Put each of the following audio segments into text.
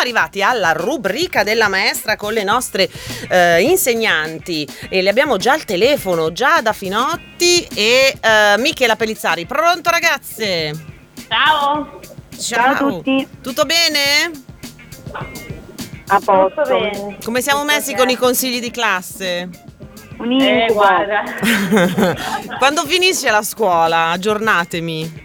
arrivati alla rubrica della maestra con le nostre insegnanti e le abbiamo già al telefono, Giada Finotti e Michela Pellizzari. Pronto ragazze? Ciao! Ciao a tutti. Tutto bene? A posto. Tutto bene. Come siamo messi con i consigli di classe? Un incubo. Guarda. Quando finisce la scuola? Aggiornatemi.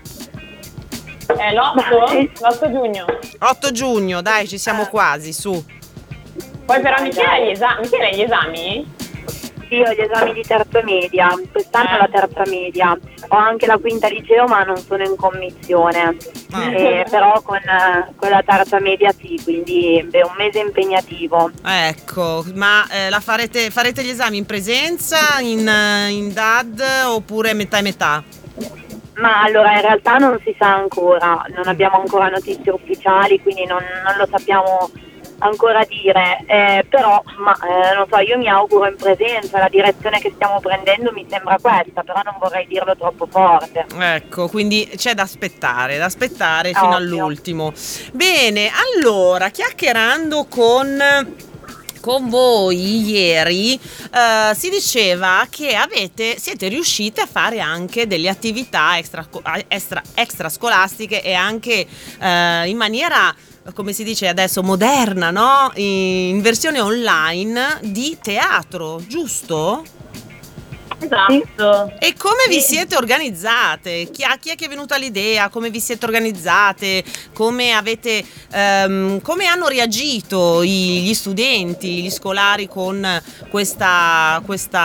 L'8 giugno. 8 giugno, dai, ci siamo quasi, su. Poi però Michela ha gli esami? Sì, ho gli esami di terza media, quest'anno la terza media, ho anche la quinta liceo ma non sono in commissione, però con la terza media sì, quindi è un mese impegnativo. Ecco, ma farete gli esami in presenza, in DAD oppure metà e metà? Ma allora in realtà non si sa ancora, non abbiamo ancora notizie ufficiali, quindi non lo sappiamo ancora dire, però non so, io mi auguro in presenza, la direzione che stiamo prendendo mi sembra questa, però non vorrei dirlo troppo forte. Ecco, quindi c'è da aspettare fino all'ultimo. Bene, allora, chiacchierando con voi ieri si diceva che siete riuscite a fare anche delle attività extrascolastiche e anche in maniera, come si dice adesso, moderna, no? In versione online di teatro, giusto? Esatto. E come vi siete organizzate? Chi è che è venuta l'idea? Come vi siete organizzate? Come hanno reagito gli studenti, gli scolari con questa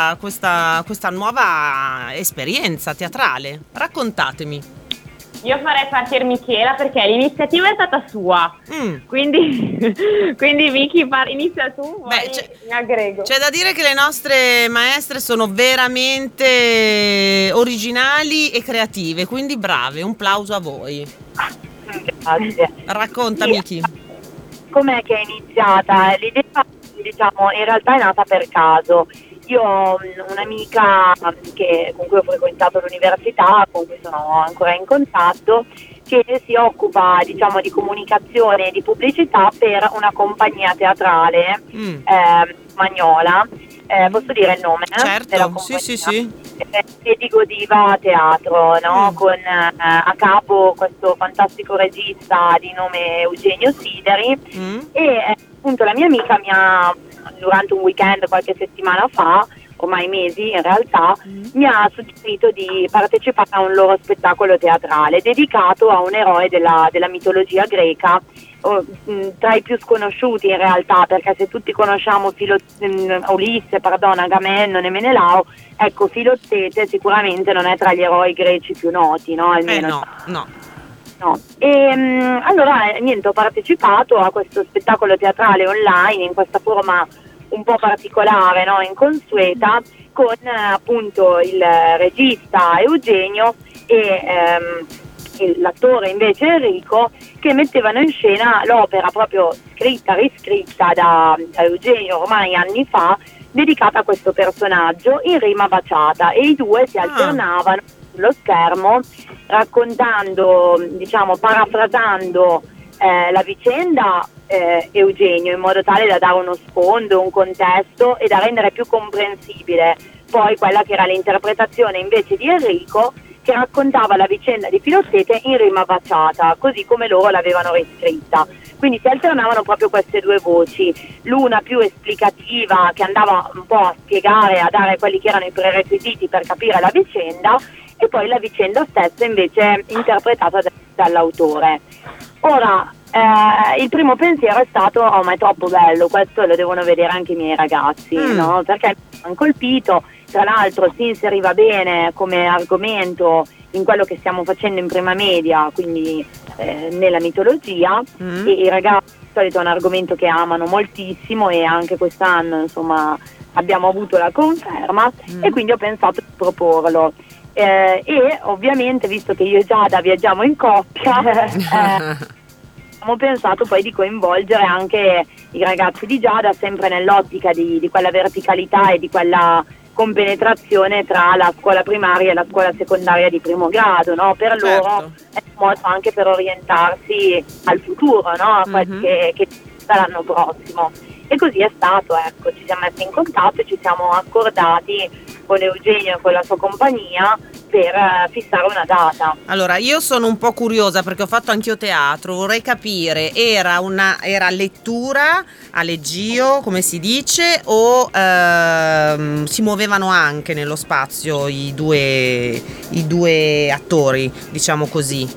nuova esperienza teatrale? Raccontatemi. Io farei partire Michela perché l'iniziativa è stata sua. Quindi Vicky inizia tu, poi mi aggrego. C'è da dire che le nostre maestre sono veramente originali e creative, quindi brave, un plauso a voi. Grazie. Racconta, Sì. Miki. Com'è che è iniziata? L'idea, diciamo, in realtà è nata per caso. Io ho un'amica con cui ho frequentato l'università, con cui sono ancora in contatto, che si occupa, diciamo, di comunicazione e di pubblicità per una compagnia teatrale spagnola. Posso dire il nome? Certo, sì. Dico Diva Teatro, no? Con a capo questo fantastico regista di nome Eugenio Sideri e appunto la mia amica durante un weekend qualche settimana fa, ormai mesi in realtà, mi ha suggerito di partecipare a un loro spettacolo teatrale dedicato a un eroe della mitologia greca, tra i più sconosciuti in realtà, perché se tutti conosciamo Ulisse, Agamennone e Menelao, ecco, Filottete sicuramente non è tra gli eroi greci più noti, no? Almeno no. E allora niente, ho partecipato a questo spettacolo teatrale online in questa forma un po' particolare, no? Inconsueta, con appunto il regista Eugenio e l'attore invece Enrico, che mettevano in scena l'opera proprio riscritta da Eugenio ormai anni fa, dedicata a questo personaggio in rima baciata, e i due si alternavano sullo schermo raccontando, diciamo, parafrasando la vicenda Eugenio, in modo tale da dare uno sfondo, un contesto e da rendere più comprensibile poi quella che era l'interpretazione invece di Enrico, che raccontava la vicenda di Filottete in rima baciata, così come loro l'avevano riscritta. Quindi si alternavano proprio queste due voci, l'una più esplicativa, che andava un po' a spiegare, a dare quelli che erano i prerequisiti per capire la vicenda, e poi la vicenda stessa invece interpretata dall'autore. Ora, il primo pensiero è stato: oh, ma è troppo bello, questo lo devono vedere anche i miei ragazzi, no? Perché mi hanno colpito, tra l'altro si inseriva bene come argomento in quello che stiamo facendo in prima media, quindi nella mitologia, e i ragazzi di solito è un argomento che amano moltissimo, e anche quest'anno insomma abbiamo avuto la conferma, e quindi ho pensato di proporlo. E ovviamente, visto che io e Giada viaggiamo in coppia, abbiamo pensato poi di coinvolgere anche i ragazzi di Giada, sempre nell'ottica di quella verticalità e di quella compenetrazione tra la scuola primaria e la scuola secondaria di primo grado, no? Per loro è un modo anche per orientarsi al futuro, no? Che dall'anno prossimo. E così è stato, ecco, ci siamo messi in contatto e ci siamo accordati con Eugenio e con la sua compagnia per fissare una data. Allora, io sono un po' curiosa perché ho fatto anch'io teatro, vorrei capire, era lettura a leggio, come si dice, o si muovevano anche nello spazio i due attori, diciamo così?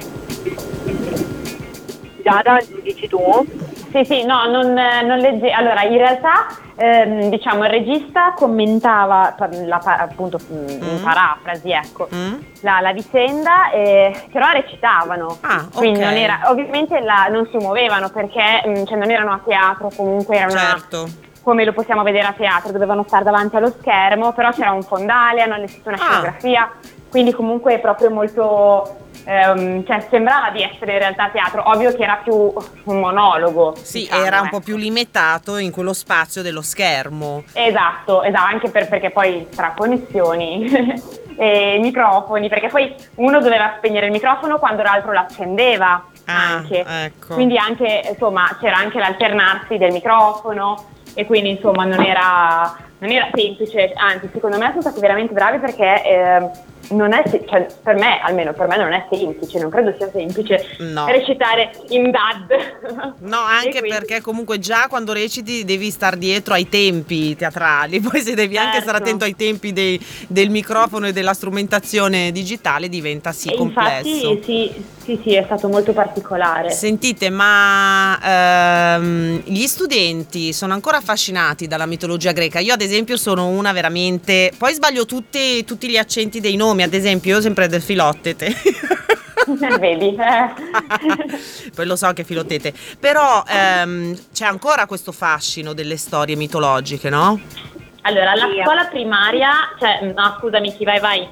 Giada, dici tu? Sì, no, non legge. Allora, in realtà, diciamo, il regista commentava, appunto, in parafrasi, ecco, la vicenda, però recitavano. Quindi non era, ovviamente non si muovevano perché non erano a teatro, comunque era certo. Come lo possiamo vedere a teatro, dovevano stare davanti allo schermo, però c'era un fondale, hanno allestito una scenografia, quindi comunque è proprio molto... sembrava di essere in realtà teatro, ovvio che era più un monologo. Sì, diciamo, era un po' più limitato in quello spazio dello schermo. Esatto, anche perché poi tra connessioni e microfoni, perché poi uno doveva spegnere il microfono quando l'altro l'accendeva anche. Ecco. Quindi anche, insomma, c'era anche l'alternarsi del microfono e quindi insomma non era semplice, anzi secondo me sono stati veramente bravi perché non è, per me non è semplice, non credo sia semplice recitare in DAD. No, anche perché comunque già quando reciti devi star dietro ai tempi teatrali, poi se devi anche stare attento ai tempi del microfono e della strumentazione digitale diventa complesso. Infatti sì, è stato molto particolare. Sentite, ma gli studenti sono ancora affascinati dalla mitologia greca? Io ad esempio sono una veramente, poi sbaglio tutti gli accenti dei nomi, ad esempio io sempre del Filottete. Vedi? Poi lo so che Filottete, però c'è ancora questo fascino delle storie mitologiche, no? Allora, alla scuola primaria, no, scusami, chi vai?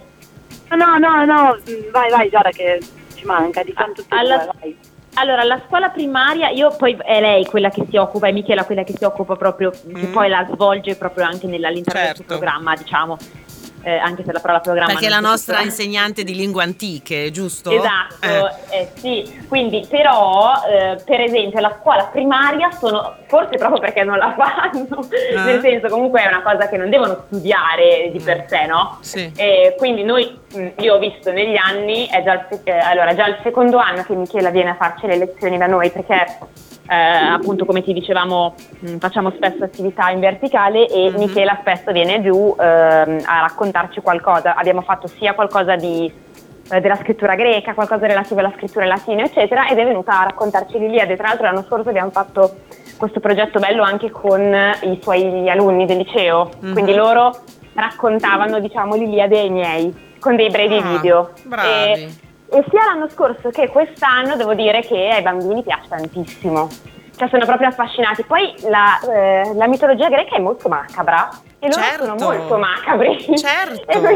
No, vai Giada che ci manca, diciamo tutti vai. Allora, alla scuola primaria, poi è lei quella che si occupa, è Michela quella che si occupa proprio, che poi la svolge proprio anche all'interno del suo programma, diciamo. Anche se la parola programma perché è la nostra insegnante di lingue antiche, giusto? Esatto, sì, quindi però per esempio la scuola primaria forse proprio perché non la fanno, nel senso comunque è una cosa che non devono studiare di per sé, no? Sì. Quindi io ho visto negli anni, è già il secondo anno che Michela viene a farci le lezioni da noi perché appunto come ti dicevamo facciamo spesso attività in verticale e Michela spesso viene giù a raccontarci qualcosa. Abbiamo fatto sia qualcosa della scrittura greca, qualcosa relativo alla scrittura latina eccetera, ed è venuta a raccontarci l'Iliade. Tra l'altro l'anno scorso abbiamo fatto questo progetto bello anche con i suoi alunni del liceo, quindi loro raccontavano diciamo l'Iliade ai miei con dei brevi video. Bravi. E sia l'anno scorso che quest'anno devo dire che ai bambini piace tantissimo, sono proprio affascinati. Poi la mitologia greca è molto macabra e loro sono molto macabri. Certo. E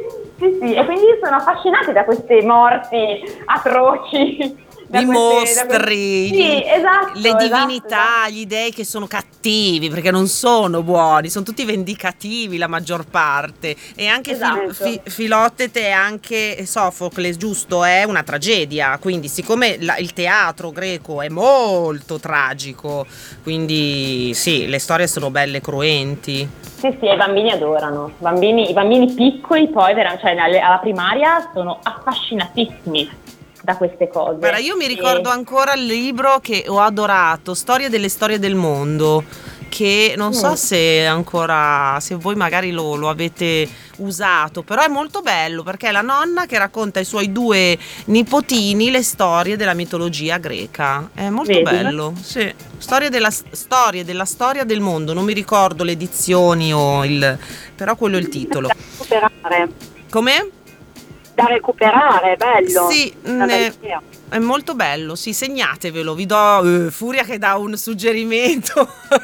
quindi sono affascinati da queste morti atroci. I mostri, le divinità, esatto. gli dei che sono cattivi perché non sono buoni, sono tutti vendicativi la maggior parte. E anche Filottete e anche Sofocle, giusto, è una tragedia, quindi siccome il teatro greco è molto tragico, quindi sì, le storie sono belle cruenti. Sì, i bambini adorano, i bambini piccoli poi alla primaria sono affascinatissimi da queste cose. Guarda, io mi ricordo ancora il libro che ho adorato, Storie del mondo, che non so se ancora, se voi magari lo avete usato, però è molto bello perché è la nonna che racconta ai suoi due nipotini le storie della mitologia greca. È molto bello, sì. Storia della storia del mondo, non mi ricordo le edizioni però quello è il titolo. Da recuperare. Come? Da recuperare, bello. Sì, è molto bello, sì, segnatevelo, vi do Furia che dà un suggerimento.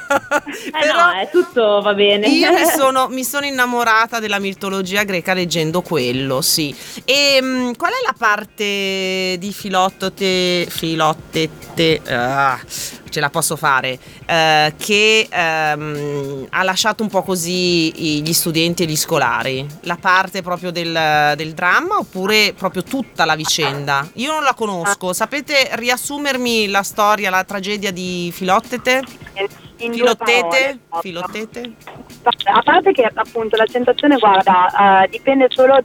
Però no, è tutto va bene. Io mi sono innamorata della mitologia greca leggendo quello, sì. E qual è la parte di Filottete? ce la posso fare, che ha lasciato un po' così gli studenti e gli scolari? La parte proprio del dramma oppure proprio tutta la vicenda? Io non la conosco, sapete riassumermi la storia, la tragedia di Filottete? Filottete? A parte che appunto l'accentuazione, guarda, dipende solo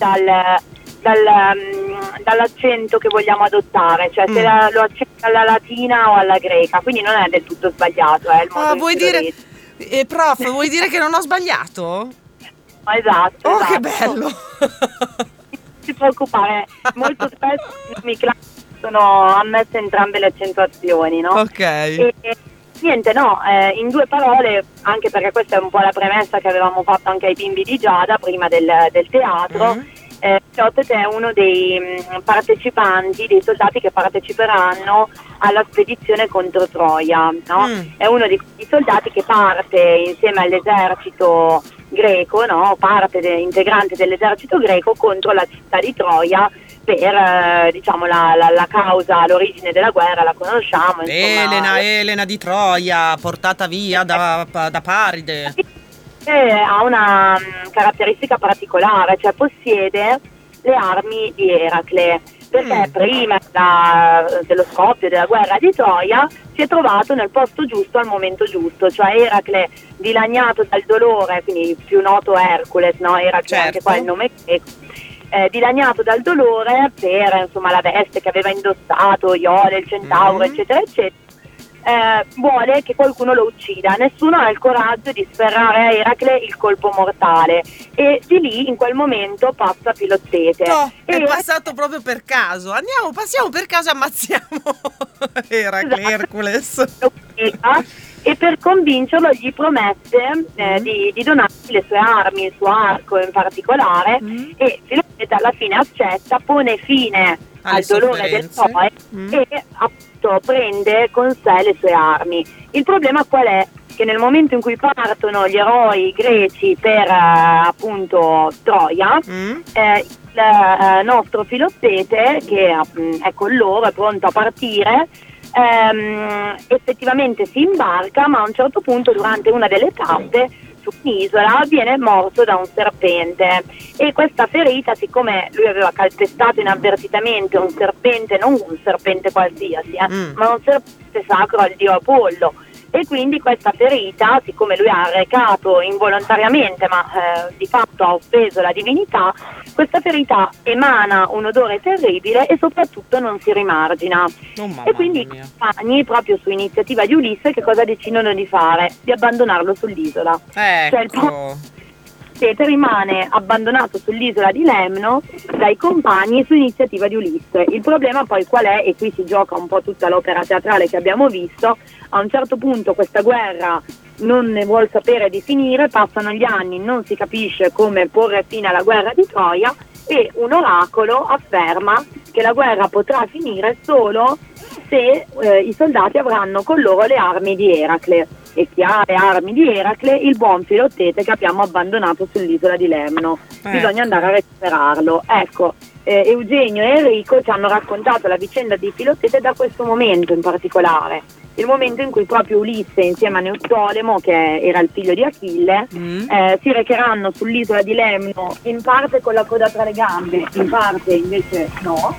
dall'accento che vogliamo adottare, cioè se lo accento alla latina o alla greca, quindi non è del tutto sbagliato, il modo vuoi dire, prof, vuoi dire che non ho sbagliato? Esatto. Oh, che bello! Non si preoccupare, molto spesso mi sono ammesse entrambe le accentuazioni, no? Ok. Niente, no, in due parole, anche perché questa è un po' la premessa che avevamo fatto anche ai bimbi di Giada prima del teatro. Filottete è uno dei partecipanti, dei soldati che parteciperanno alla spedizione contro Troia, no? È uno di quei soldati che parte insieme all'esercito greco, no? Parte integrante dell'esercito greco contro la città di Troia per diciamo la causa, l'origine della guerra la conosciamo, insomma. Elena di Troia, portata via da Paride. Ha una caratteristica particolare, cioè possiede le armi di Eracle, perché prima dello scoppio della guerra di Troia si è trovato nel posto giusto al momento giusto, cioè Eracle dilaniato dal dolore, quindi più noto Hercules, no? Eracle, certo. Anche qua il nome greco. Dilaniato dal dolore per insomma la veste che aveva indossato, Iole, il centauro, eccetera, eccetera, vuole che qualcuno lo uccida. Nessuno ha il coraggio di sferrare a Eracle il colpo mortale e di lì in quel momento passa Filottete. No, è passato proprio per caso. Passiamo per caso e ammazziamo Eracle, esatto. Hercules. E per convincerlo gli promette di donargli le sue armi, il suo arco in particolare, e Filottete alla fine accetta, pone fine al dolore del Troia e appunto prende con sé le sue armi. Il problema qual è? Che nel momento in cui partono gli eroi greci per appunto Troia, il nostro Filottete, che è con loro, è pronto a partire, effettivamente si imbarca, ma a un certo punto durante una delle tappe su un'isola viene morso da un serpente, e questa ferita, siccome lui aveva calpestato inavvertitamente un serpente, non un serpente qualsiasi, ma un serpente sacro al dio Apollo, e quindi questa ferita, siccome lui ha arrecato involontariamente ma di fatto ha offeso la divinità, questa ferita emana un odore terribile e soprattutto non si rimargina. E quindi i compagni, proprio su iniziativa di Ulisse, che cosa decidono di fare? Di abbandonarlo sull'isola. Cioè Filottete rimane abbandonato sull'isola di Lemnos dai compagni su iniziativa di Ulisse. Il problema poi qual è? E qui si gioca un po' tutta l'opera teatrale che abbiamo visto. A un certo punto questa guerra non ne vuol sapere di finire, passano gli anni, non si capisce come porre fine alla guerra di Troia, e un oracolo afferma che la guerra potrà finire solo se i soldati avranno con loro le armi di Eracle. E chi ha le armi di Eracle? Il buon Filottete, che abbiamo abbandonato sull'isola di Lemno. Bisogna andare a recuperarlo. Ecco, Eugenio e Enrico ci hanno raccontato la vicenda di Filottete da questo momento in particolare. Il momento in cui proprio Ulisse insieme a Neoptolemo, che era il figlio di Achille, si recheranno sull'isola di Lemno, in parte con la coda tra le gambe, in parte invece no.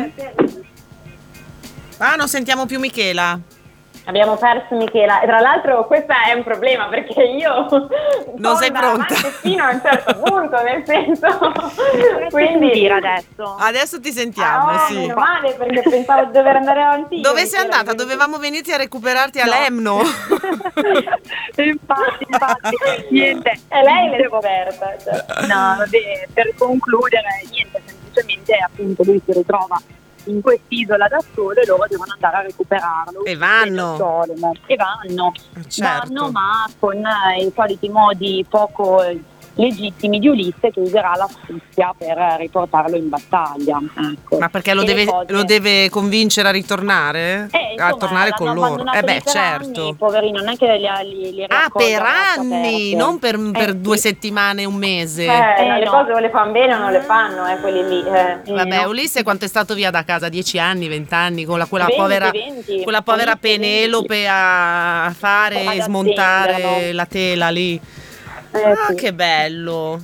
Non sentiamo più Michela. Abbiamo perso Michela, e tra l'altro questo è un problema perché io non sei pronta fino a un certo punto, nel senso quindi adesso ti sentiamo. Sì, meno male, perché pensavo di dover andare avanti. Dove sei andata? Dovevamo venirti a recuperarti a Lemno. infatti niente, è lei l'esperta, cioè. No, vabbè, per concludere, niente, semplicemente appunto lui si ritrova in quest'isola da solo e loro devono andare a recuperarlo. E vanno, vanno, certo. ma con i soliti modi poco legittimi di Ulisse, che userà l'astuzia per riportarlo in battaglia. Ecco. Ma perché lo deve convincere a ritornare? A tornare con loro? Certo. Poverino, non è che li per anni, non per 2 settimane, un mese. Le cose o le fanno bene o non le fanno, quelli lì. Vabbè, Ulisse quanto è stato via da casa? 10 anni, 20 anni, con quella 20, povera Penelope a fare e smontare la tela lì. Sì. Che bello.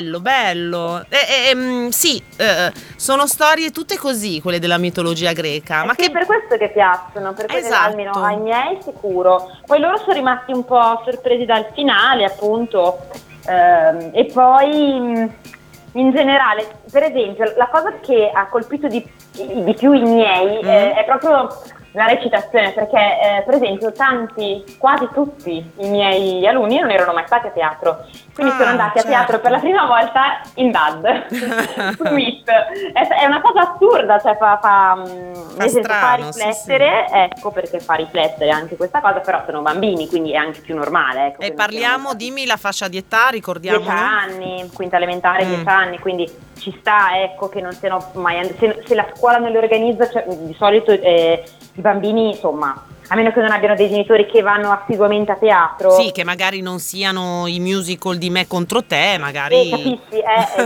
Sì, sono storie tutte così, quelle della mitologia greca. Ma che per questo che piacciono, perché almeno ai miei sicuro. Poi loro sono rimasti un po' sorpresi dal finale, appunto, e poi in generale, per esempio, la cosa che ha colpito di più i miei è proprio la recitazione, perché per esempio quasi tutti i miei alunni non erano mai stati a teatro, quindi sono andati a teatro per la prima volta in DAD su Meet. È una cosa assurda, cioè fa riflettere, sì. Ecco, perché fa riflettere anche questa cosa, però sono bambini, quindi è anche più normale, ecco. E parliamo, dimmi la fascia di età, ricordiamo. 10 anni, quinta elementare, 10 anni, quindi ci sta, ecco, che non siano mai se la scuola non li organizza, cioè, di solito i bambini, insomma, a meno che non abbiano dei genitori che vanno assiduamente a teatro. Sì, che magari non siano i musical di Me contro te, magari. Capisci,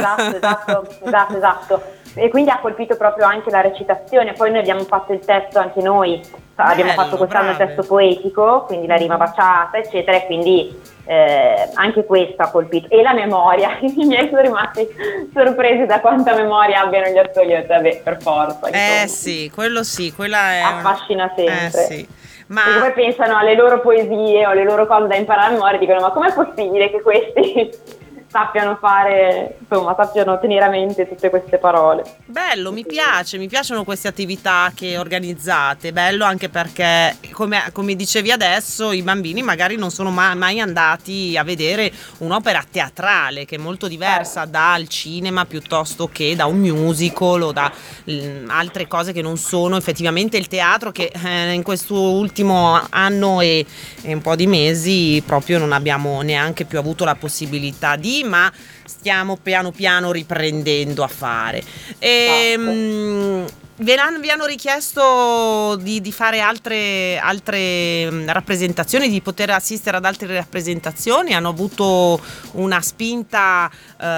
esatto. E quindi ha colpito proprio anche la recitazione. Poi noi abbiamo fatto il testo anche noi, abbiamo fatto quest'anno il testo poetico, quindi la rima baciata, eccetera, e quindi anche questo ha colpito. E la memoria, i miei sono rimasti sorpresi da quanta memoria abbiano gli attori. Vabbè, per forza. Sì, quella è affascina sempre. Sì. Ma perché poi pensano alle loro poesie o alle loro cose da imparare a memoria e dicono: ma com'è possibile che questi sappiano tenere a mente tutte queste parole. Bello, mi piacciono queste attività che organizzate, bello anche perché come dicevi adesso i bambini magari non sono mai andati a vedere un'opera teatrale che è molto diversa dal cinema piuttosto che da un musical o da altre cose che non sono effettivamente il teatro, che in questo ultimo anno e un po' di mesi proprio non abbiamo neanche più avuto la possibilità ma stiamo piano piano riprendendo a fare. Vi hanno richiesto di fare altre rappresentazioni, di poter assistere ad altre rappresentazioni? Hanno avuto una spinta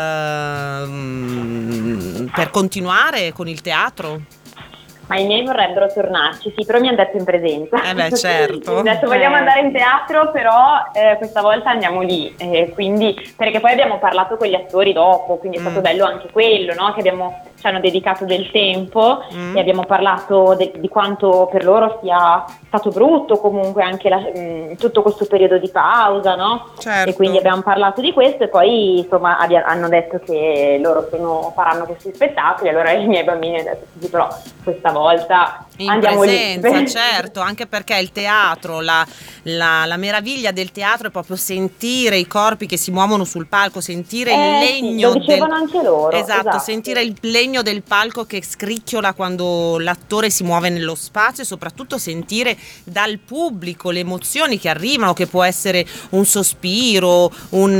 per continuare con il teatro? Ma i miei vorrebbero tornarci, sì, però mi hanno detto in presenza. Certo. Mi hanno detto vogliamo andare in teatro, però questa volta andiamo lì, quindi, perché poi abbiamo parlato con gli attori dopo, quindi è stato bello anche quello, no? Che ci hanno dedicato del tempo e abbiamo parlato di quanto per loro sia stato brutto comunque anche tutto questo periodo di pausa, no? Certo. E quindi abbiamo parlato di questo e poi insomma hanno detto che loro faranno questi spettacoli, allora i miei bambini hanno detto sì, però questa volta in andiamo presenza, lì. certo, anche perché il teatro, la meraviglia del teatro è proprio sentire i corpi che si muovono sul palco, sentire il legno, lo dicevano anche loro. Esatto, sentire il legno del palco che scricchiola quando l'attore si muove nello spazio e soprattutto sentire dal pubblico le emozioni che arrivano, che può essere un sospiro, un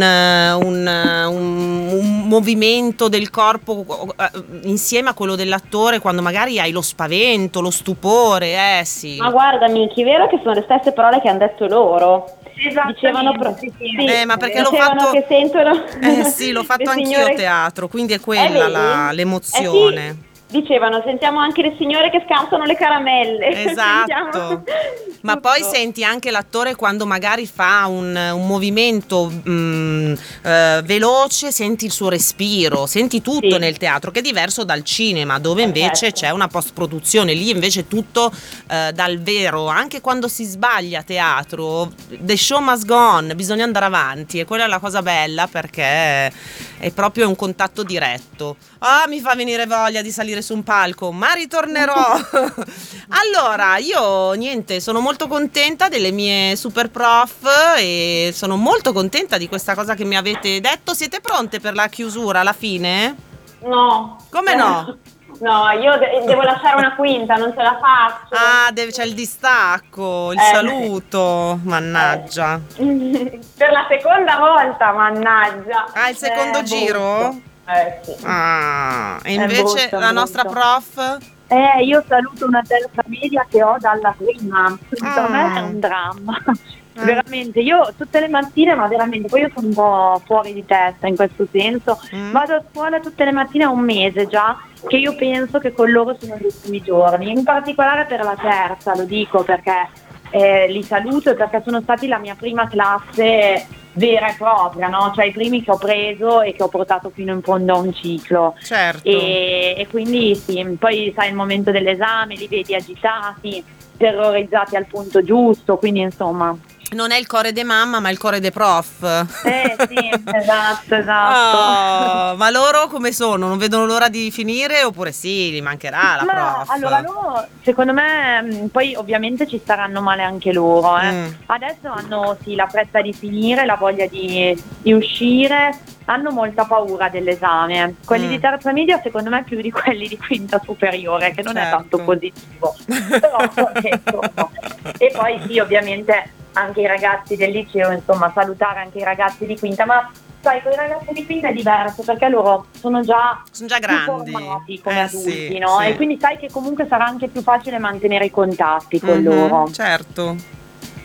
movimento del corpo insieme a quello dell'attore, quando magari hai lo spavento, lo stupore, sì. Ma guarda, Miki, vero che sono le stesse parole che hanno detto loro? Dicevano ma perché l'ho fatto che sentono l'ho fatto anch'io a teatro, quindi è quella l'emozione. Sì. Dicevano, sentiamo anche le signore che scansano le caramelle. Esatto. Ma poi senti anche l'attore quando magari fa un movimento veloce, senti il suo respiro, senti tutto nel teatro, che è diverso dal cinema, dove invece c'è una post-produzione, lì invece tutto dal vero. Anche quando si sbaglia a teatro, the show must go on, bisogna andare avanti, e quella è la cosa bella, perché è proprio un contatto diretto. Mi fa venire voglia di salire su un palco, ma ritornerò. Allora, io sono molto contenta delle mie super prof e sono molto contenta di questa cosa che mi avete detto. Siete pronte per la chiusura alla fine? No. Come no? No, io devo lasciare una quinta, non ce la faccio. Ah, c'è il distacco, il saluto, mannaggia. Per la seconda volta, mannaggia. Ah, il secondo giro? Sì. Ah, e invece brutto, la nostra prof? Io saluto una terza media che ho dalla prima, per me è un dramma. Veramente, io tutte le mattine, ma veramente, poi io sono un po' fuori di testa in questo senso, vado a scuola tutte le mattine, a un mese già, che io penso che con loro sono gli ultimi giorni, in particolare per la terza, lo dico perché li saluto e perché sono stati la mia prima classe vera e propria, no? Cioè i primi che ho preso e che ho portato fino in fondo a un ciclo. Certo. E quindi sì, poi sai il momento dell'esame, li vedi agitati, terrorizzati al punto giusto, quindi insomma... Non è il core de mamma, ma il core de prof. Sì, esatto. Oh, ma loro come sono? Non vedono l'ora di finire oppure sì, gli mancherà la prof? Allora loro, secondo me, poi ovviamente ci staranno male anche loro. Adesso hanno sì la fretta di finire, la voglia di uscire, hanno molta paura dell'esame. Quelli di terza media secondo me più di quelli di quinta superiore, che non è tanto positivo. Però, e poi sì, ovviamente anche i ragazzi del liceo, insomma, salutare anche i ragazzi di quinta, ma sai, con i ragazzi di quinta è diverso perché loro sono già grandi, formati come adulti, sì, no? sì. E quindi sai che comunque sarà anche più facile mantenere i contatti con loro. Certo.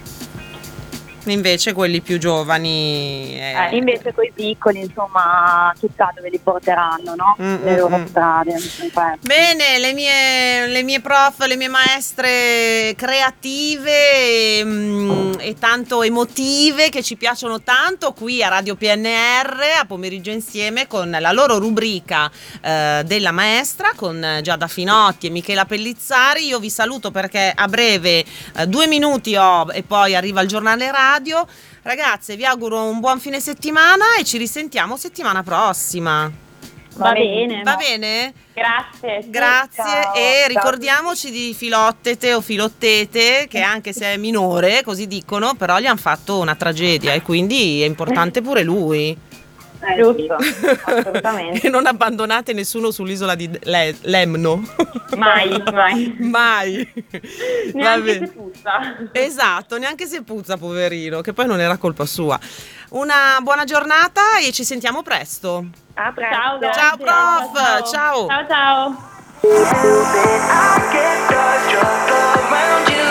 Invece quelli più giovani invece quei piccoli, insomma, chissà dove li porteranno, no? Le loro strade. Bene, le mie prof, le mie maestre creative e tanto emotive, che ci piacciono tanto qui a Radio PNR a Pomeriggio Insieme, con la loro rubrica della maestra con Giada Finotti e Michela Pellizzari. Io vi saluto perché a breve 2 minuti e poi arriva il giornale radio. Ragazze, vi auguro un buon fine settimana e ci risentiamo settimana prossima. Va bene. Va bene? Grazie. Ciao. E ricordiamoci di Filottete o Filottete, che anche se è minore, così dicono, però gli hanno fatto una tragedia e quindi è importante pure lui. Giusto, assolutamente. E non abbandonate nessuno sull'isola di Lemno. Mai. Neanche se puzza. Esatto, neanche se puzza, poverino, che poi non era colpa sua. Una buona giornata e ci sentiamo presto. A presto. Ciao prof, ciao. Ciao.